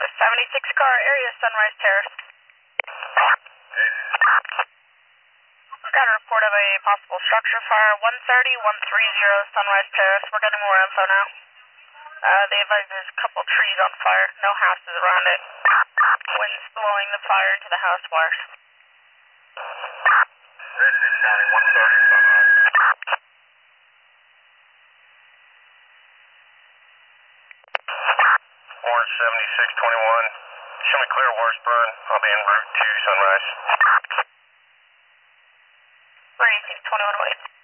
76 car area, Sunrise Terrace. Got a report of a possible structure fire, 130 Sunrise Terrace. We're getting more info now. They advise there's a couple trees on fire, no houses around it. Wind's blowing the fire into the house wires. Resident County, 130 Sunrise. Orange 7621. Show me clear Washburn. I'll be en route to Sunrise. 31821 wait.